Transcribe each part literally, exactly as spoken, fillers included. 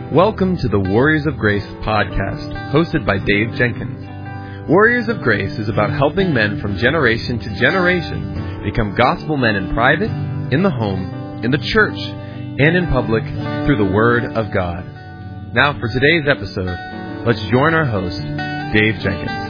Welcome to the Warriors of Grace podcast, hosted by Dave Jenkins. Warriors of Grace is about helping men from generation to generation become gospel men in private, in the home, in the church, and in public through the Word of God. Now for today's episode, let's join our host, Dave Jenkins.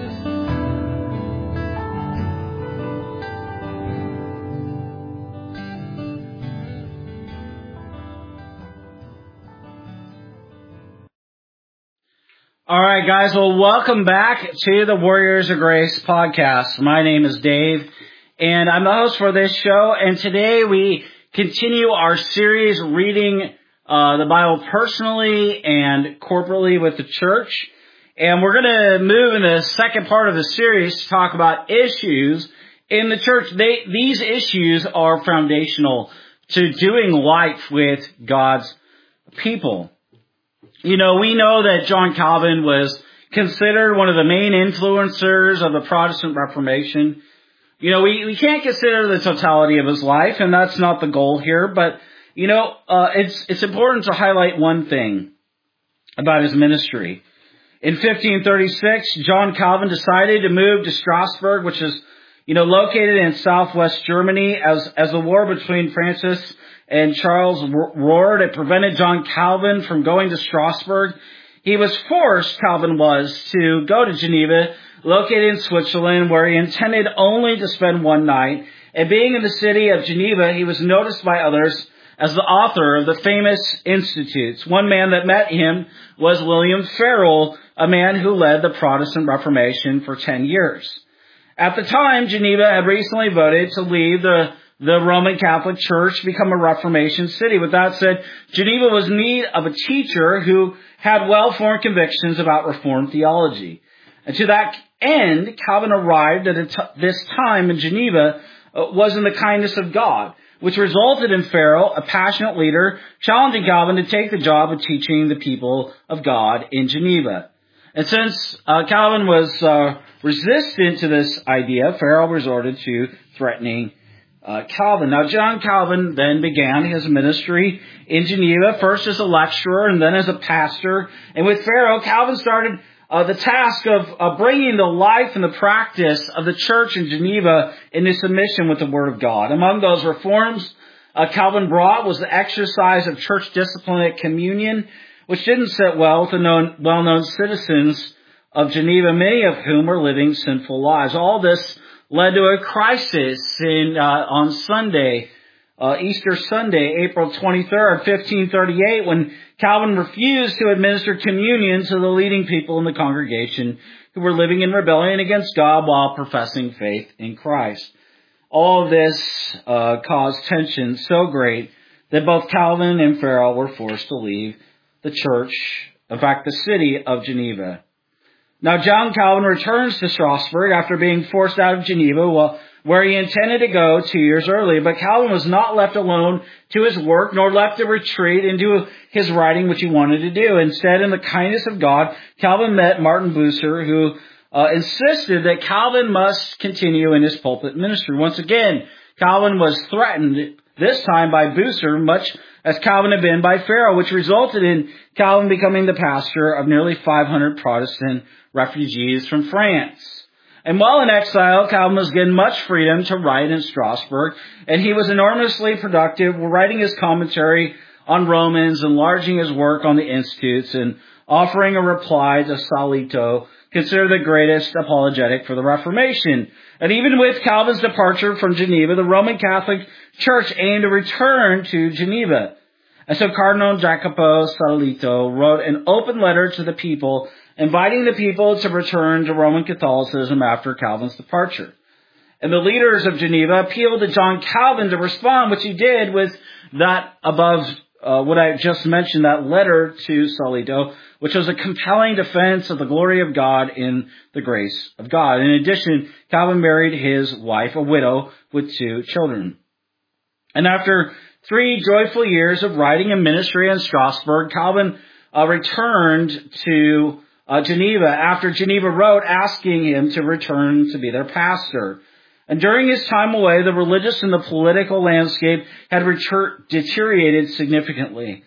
All right, guys. Well, welcome back to the Warriors of Grace podcast. My name is Dave, and I'm the host for this show. And today we continue our series reading uh, the Bible personally and corporately with the church. And we're going to move in the second part of the series to talk about issues in the church. They, these issues are foundational to doing life with God's people. You know, we know that John Calvin was considered one of the main influencers of the Protestant Reformation. You know, we, we can't consider the totality of his life, and that's not the goal here. But, you know, uh, it's, it's important to highlight one thing about his ministry. In fifteen thirty-six, John Calvin decided to move to Strasbourg, which is, you know, located in southwest Germany. As, as the war between Francis and Charles roared, it prevented John Calvin from going to Strasbourg. He was forced, Calvin was, to go to Geneva, located in Switzerland, where he intended only to spend one night. And being in the city of Geneva, he was noticed by others as the author of the famous Institutes. One man that met him was William Farel, a man who led the Protestant Reformation for ten years. At the time, Geneva had recently voted to leave the the Roman Catholic Church, become a Reformation city. With that said, Geneva was in need of a teacher who had well-formed convictions about Reformed theology. And to that end, Calvin arrived at a t- this time in Geneva uh, was in the kindness of God, which resulted in Farel, a passionate leader, challenging Calvin to take the job of teaching the people of God in Geneva. And since uh, Calvin was uh, resistant to this idea, Farel resorted to threatening Uh, Calvin. Now, John Calvin then began his ministry in Geneva, first as a lecturer and then as a pastor. And with Farel, Calvin started uh, the task of uh, bringing the life and the practice of the church in Geneva into submission with the Word of God. Among those reforms uh, Calvin brought was the exercise of church discipline at communion, which didn't sit well with the known, well-known citizens of Geneva, many of whom were living sinful lives. All this led to a crisis in uh, on Sunday, uh, Easter Sunday, April twenty-third, fifteen thirty-eight, when Calvin refused to administer communion to the leading people in the congregation who were living in rebellion against God while professing faith in Christ. All of this uh, caused tension so great that both Calvin and Farel were forced to leave the church, in fact, the city of Geneva. Now, John Calvin returns to Strasbourg after being forced out of Geneva, well, where he intended to go two years earlier. But Calvin was not left alone to his work, nor left to retreat into his writing, which he wanted to do. Instead, in the kindness of God, Calvin met Martin Bucer, who uh, insisted that Calvin must continue in his pulpit ministry. Once again, Calvin was threatened, this time by Bucer, much as Calvin had been by Farel, which resulted in Calvin becoming the pastor of nearly five hundred Protestant refugees from France. And while in exile, Calvin was given much freedom to write in Strasbourg, and he was enormously productive, writing his commentary on Romans, enlarging his work on the Institutes, and offering a reply to Salito, considered the greatest apologetic for the Reformation. And even with Calvin's departure from Geneva, the Roman Catholic Church aimed to return to Geneva. And so Cardinal Jacopo Salito wrote an open letter to the people, inviting the people to return to Roman Catholicism after Calvin's departure. And the leaders of Geneva appealed to John Calvin to respond, which he did with that above uh, what I just mentioned, that letter to Salito, which was a compelling defense of the glory of God in the grace of God. In addition, Calvin married his wife, a widow, with two children. And after three joyful years of writing and ministry in Strasbourg, Calvin uh, returned to uh, Geneva after Geneva wrote asking him to return to be their pastor. And during his time away, the religious and the political landscape had retur- deteriorated significantly.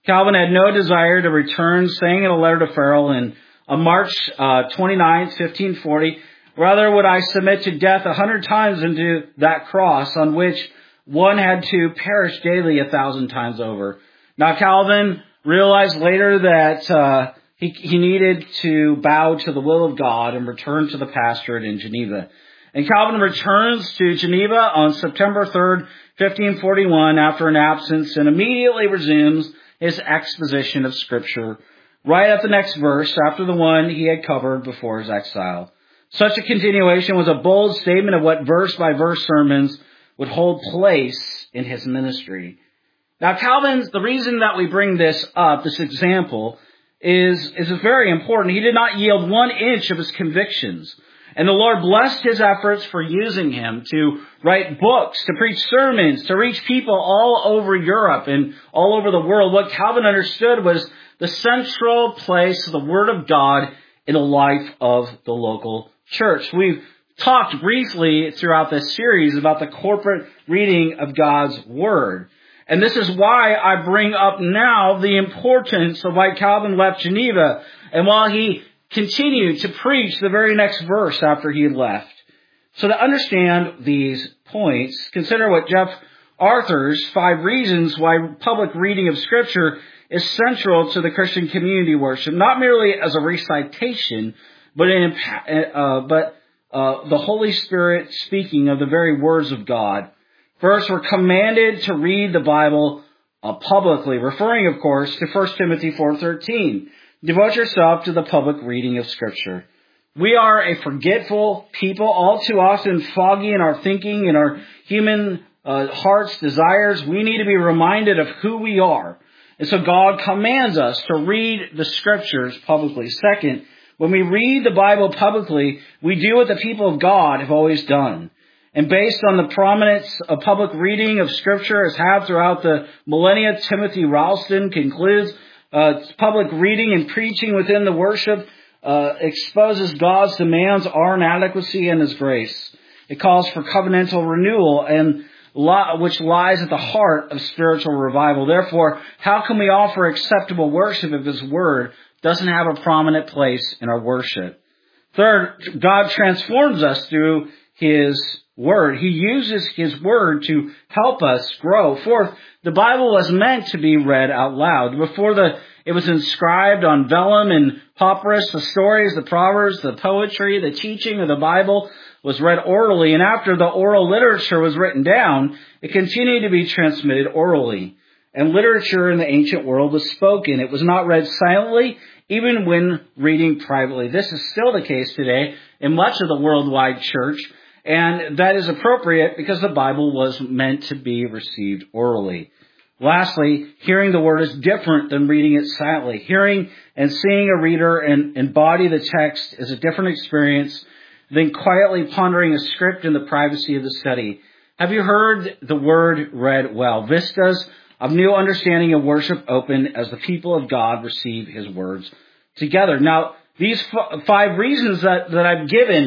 Calvin had no desire to return, saying in a letter to Farel in on March uh, twenty-ninth, fifteen forty, "Rather would I submit to death a hundred times into that cross on which one had to perish daily a thousand times over." Now Calvin realized later that uh, he, he needed to bow to the will of God and return to the pastorate in Geneva. And Calvin returns to Geneva on September third, fifteen forty-one, after an absence, and immediately resumes his exposition of Scripture right at the next verse after the one he had covered before his exile. Such a continuation was a bold statement of what verse-by-verse sermons would hold place in his ministry. Now, Calvin's, the reason that we bring this up, this example, is, is very important. He did not yield one inch of his convictions. And the Lord blessed his efforts for using him to write books, to preach sermons, to reach people all over Europe and all over the world. What Calvin understood was the central place of the Word of God in the life of the local church. We've talked briefly throughout this series about the corporate reading of God's Word. And this is why I bring up now the importance of why Calvin left Geneva and while he continued to preach the very next verse after he had left. So to understand these points, consider what Jeff Arthur's five reasons why public reading of Scripture is central to the Christian community worship, not merely as a recitation, but in, uh, but uh, the Holy Spirit speaking of the very words of God. First, we're commanded to read the Bible uh, publicly, referring, of course, to First Timothy four thirteen. Devote yourself to the public reading of Scripture. We are a forgetful people, all too often foggy in our thinking and our human uh, heart's desires. We need to be reminded of who we are. And so God commands us to read the Scriptures publicly. Second, when we read the Bible publicly, we do what the people of God have always done. And based on the prominence of public reading of Scripture as had throughout the millennia, Timothy Ralston concludes, Uh, public reading and preaching within the worship uh, exposes God's demands, our inadequacy, and His grace. It calls for covenantal renewal, and li- which lies at the heart of spiritual revival. Therefore, how can we offer acceptable worship if His Word doesn't have a prominent place in our worship? Third, God transforms us through His Word. He uses His Word to help us grow. Fourth, the Bible was meant to be read out loud. Before the it was inscribed on vellum and papyrus, the stories, the proverbs, the poetry, the teaching of the Bible was read orally. And after the oral literature was written down, it continued to be transmitted orally. And literature in the ancient world was spoken. It was not read silently, even when reading privately. This is still the case today in much of the worldwide church. And that is appropriate because the Bible was meant to be received orally. Lastly, hearing the Word is different than reading it silently. Hearing and seeing a reader and embody the text is a different experience than quietly pondering a script in the privacy of the study. Have you heard the Word read well? Vistas of new understanding of worship open as the people of God receive His words together. Now, these f- five reasons that, that I've given,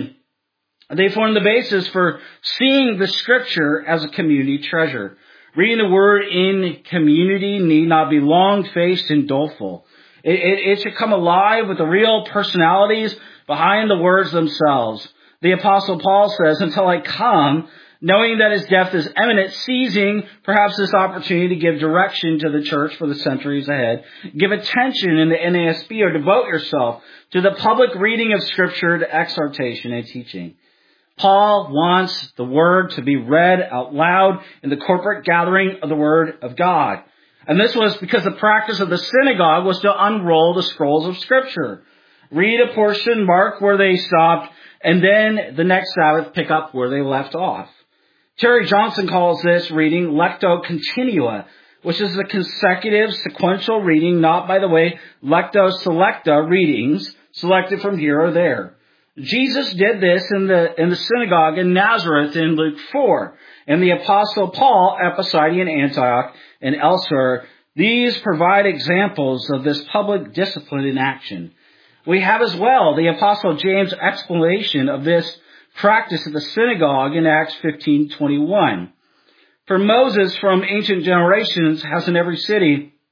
they form the basis for seeing the Scripture as a community treasure. Reading the Word in community need not be long-faced and doleful. It, it, it should come alive with the real personalities behind the words themselves. The Apostle Paul says, "Until I come, knowing that His death is imminent," seizing perhaps this opportunity to give direction to the church for the centuries ahead. Give attention in the N A S B or devote yourself to the public reading of Scripture, to exhortation and teaching. Paul wants the Word to be read out loud in the corporate gathering of the Word of God. And this was because the practice of the synagogue was to unroll the scrolls of Scripture. Read a portion, mark where they stopped, and then the next Sabbath pick up where they left off. Terry Johnson calls this reading lectio continua, which is the consecutive sequential reading, not, by the way, lectio selecta readings selected from here or there. Jesus did this in the in the synagogue in Nazareth in Luke four. And the Apostle Paul at Pisidian Antioch and elsewhere. These provide examples of this public discipline in action. We have as well the Apostle James' explanation of this practice at the synagogue in Acts fifteen twenty-one. For Moses from ancient generations has in every city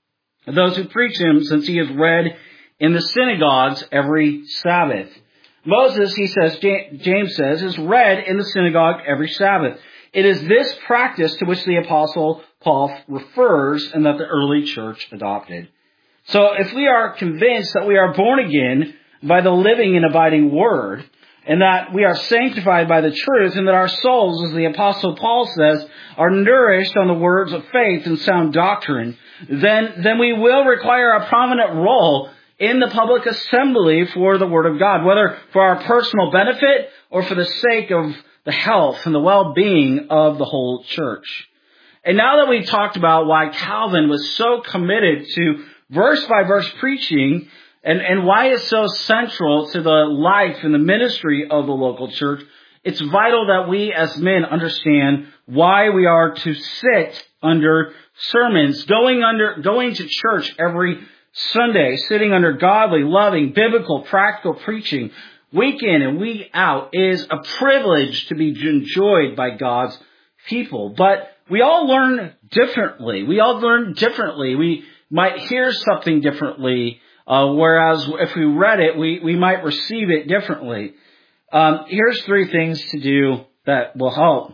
those who preach him, since he is read in the synagogues every Sabbath. Moses, he says, James says, is read in the synagogue every Sabbath. It is this practice to which the Apostle Paul refers and that the early church adopted. So if we are convinced that we are born again by the living and abiding Word, and that we are sanctified by the truth, and that our souls, as the Apostle Paul says, are nourished on the words of faith and sound doctrine, then, then we will require a prominent role in the public assembly for the Word of God, whether for our personal benefit or for the sake of the health and the well-being of the whole church. And now that we've talked about why Calvin was so committed to verse-by-verse preaching, and, and why it's so central to the life and the ministry of the local church, it's vital that we as men understand why we are to sit under sermons, going under, going to church every Sunday, sitting under godly, loving, biblical, practical preaching, week in and week out, is a privilege to be enjoyed by God's people. But we all learn differently. We all learn differently. We might hear something differently, uh, whereas if we read it, we, we might receive it differently. Um, here's three things to do that will help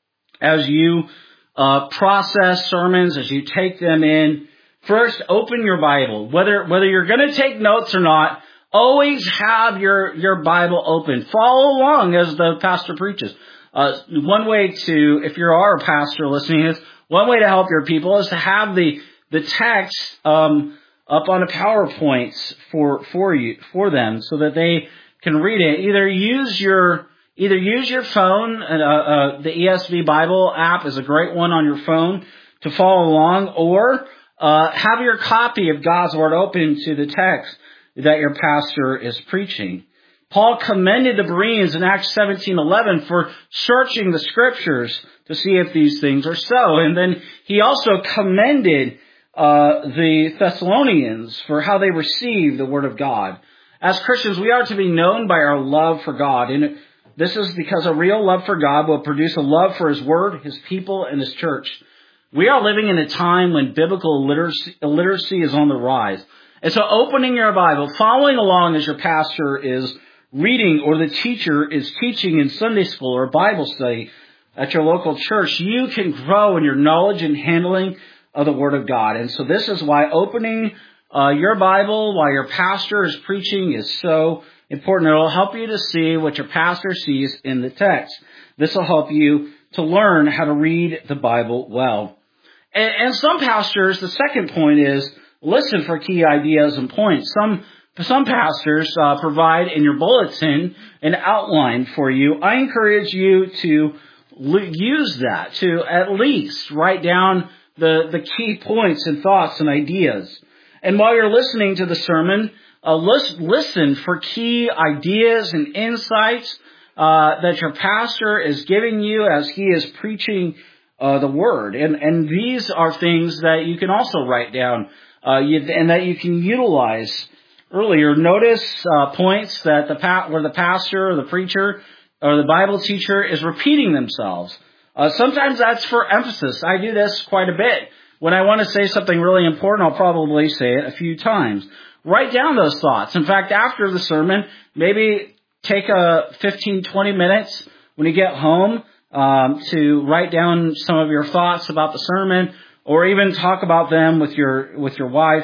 as you uh, process sermons, as you take them in. First, open your Bible. Whether whether you're going to take notes or not, always have your, your Bible open. Follow along as the pastor preaches. Uh, one way to, if you are a pastor listening to this, one way to help your people is to have the the text um, up on a PowerPoint for for you for them, so that they can read it. Either use your either use your phone. Uh, uh, the E S V Bible app is a great one on your phone to follow along, or uh, have your copy of God's Word open to the text that your pastor is preaching. Paul commended the Bereans in Acts seventeen eleven for searching the Scriptures to see if these things are so. And then he also commended uh the Thessalonians for how they received the Word of God. As Christians, we are to be known by our love for God. And this is because a real love for God will produce a love for His Word, His people, and His church. We are living in a time when biblical illiteracy, illiteracy is on the rise. And so opening your Bible, following along as your pastor is reading or the teacher is teaching in Sunday school or Bible study at your local church, you can grow in your knowledge and handling of the Word of God. And so this is why opening uh, your Bible while your pastor is preaching is so important. It will help you to see what your pastor sees in the text. This will help you to learn how to read the Bible well. And, and some pastors, the second point is listen for key ideas and points. Some Some pastors uh, provide in your bulletin an outline for you. I encourage you to l- use that, to at least write down the, the key points and thoughts and ideas. And while you're listening to the sermon, uh, listen, listen for key ideas and insights uh, that your pastor is giving you as he is preaching uh, the Word. And, and these are things that you can also write down uh, you, and that you can utilize earlier. Notice uh, points that the pa- where the pastor or the preacher or the Bible teacher is repeating themselves. Uh, sometimes that's for emphasis. I do this quite a bit. When I want to say something really important, I'll probably say it a few times. Write down those thoughts. In fact, after the sermon, maybe take a fifteen, twenty minutes when you get home um, to write down some of your thoughts about the sermon, or even talk about them with your with your wife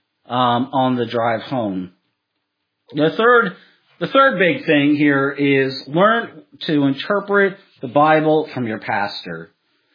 Um, on the drive home. The third, the third big thing here is learn to interpret the Bible from your pastor.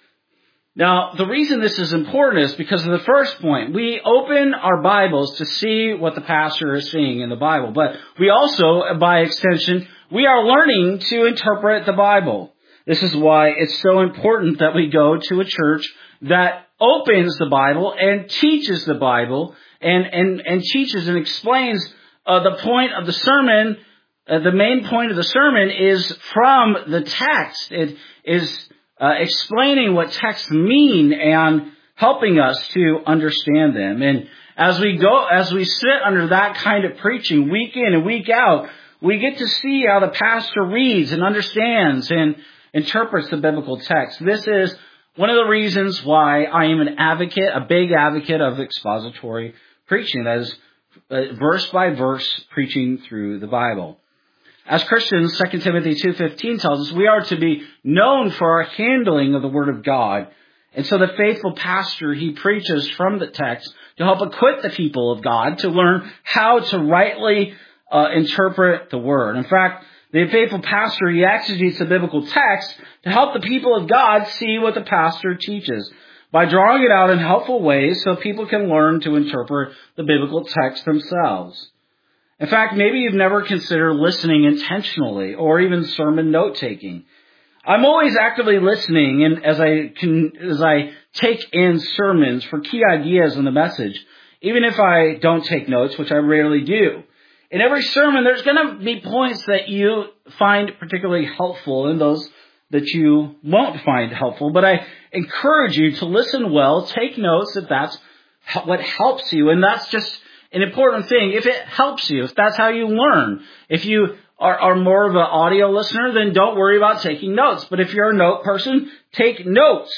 Now, the reason this is important is because of the first point. We open our Bibles to see what the pastor is seeing in the Bible, but we also, by extension, we are learning to interpret the Bible. This is why it's so important that we go to a church that opens the Bible and teaches the Bible and, and, and teaches and explains uh, the point of the sermon. Uh, the main point of the sermon is from the text. It is uh, explaining what texts mean and helping us to understand them. And as we go, as we sit under that kind of preaching week in and week out, we get to see how the pastor reads and understands and interprets the biblical text. This is one of the reasons why I am an advocate, a big advocate of expository preaching, that is uh, verse by verse preaching through the Bible. As Christians, Second Timothy two fifteen tells us we are to be known for our handling of the Word of God. And so the faithful pastor, he preaches from the text to help equip the people of God to learn how to rightly uh, interpret the Word. In fact, the faithful pastor, he exegetes the biblical text to help the people of God see what the pastor teaches by drawing it out in helpful ways so people can learn to interpret the biblical text themselves. In fact, maybe you've never considered listening intentionally or even sermon note-taking. I'm always actively listening and as I can, as I take in sermons for key ideas in the message, even if I don't take notes, which I rarely do. In every sermon, there's going to be points that you find particularly helpful and those that you won't find helpful. But I encourage you to listen well, take notes if that's what helps you. And that's just an important thing. If it helps you, if that's how you learn, if you are, are more of an audio listener, then don't worry about taking notes. But if you're a note person, take notes.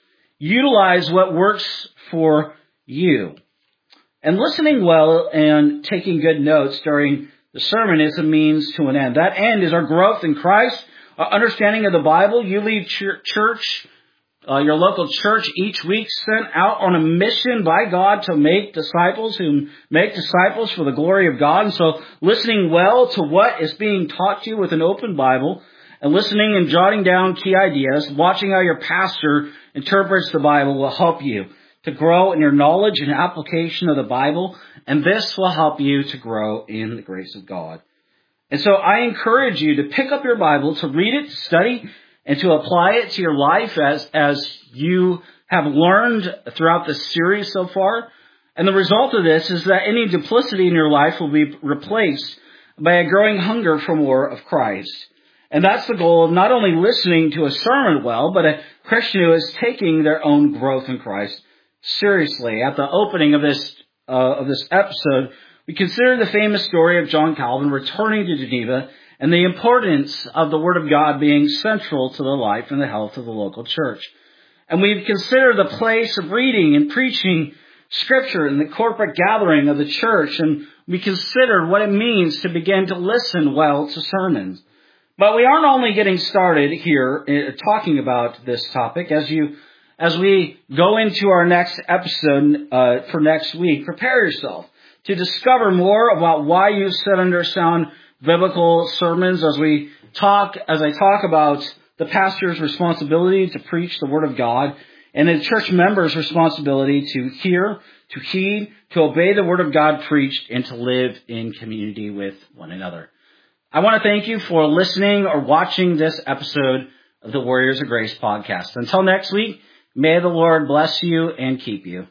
Utilize what works for you. And listening well and taking good notes during the sermon is a means to an end. That end is our growth in Christ, our understanding of the Bible. You leave church, uh, your local church each week sent out on a mission by God to make disciples who make disciples for the glory of God. And so listening well to what is being taught to you with an open Bible and listening and jotting down key ideas, watching how your pastor interprets the Bible will help you to grow in your knowledge and application of the Bible, and this will help you to grow in the grace of God. And so I encourage you to pick up your Bible, to read it, to study, and to apply it to your life as, as you have learned throughout this series so far. And the result of this is that any duplicity in your life will be replaced by a growing hunger for more of Christ. And that's the goal of not only listening to a sermon well, but a Christian who is taking their own growth in Christ seriously. At the opening of this uh, of this episode, we consider the famous story of John Calvin returning to Geneva and the importance of the Word of God being central to the life and the health of the local church. And we've considered the place of reading and preaching Scripture in the corporate gathering of the church, and we considered what it means to begin to listen well to sermons. But we aren't only getting started here uh, talking about this topic. As you As we go into our next episode uh, for next week, prepare yourself to discover more about why you sit under sound biblical sermons as we talk, as I talk about the pastor's responsibility to preach the Word of God and the church member's responsibility to hear, to heed, to obey the Word of God preached, and to live in community with one another. I want to thank you for listening or watching this episode of the Warriors of Grace podcast. Until next week, may the Lord bless you and keep you.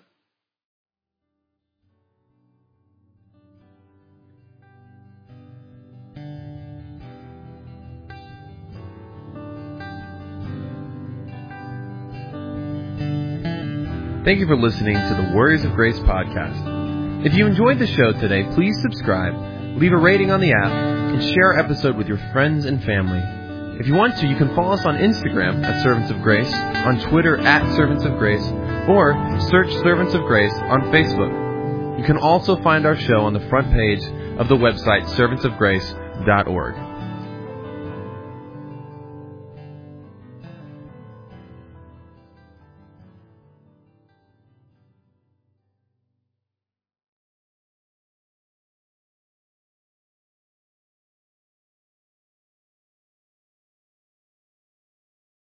Thank you for listening to the Warriors of Grace podcast. If you enjoyed the show today, please subscribe, leave a rating on the app, and share our episode with your friends and family. If you want to, you can follow us on Instagram at Servants of Grace, on Twitter at Servants of Grace, or search Servants of Grace on Facebook. You can also find our show on the front page of the website servants of grace dot org.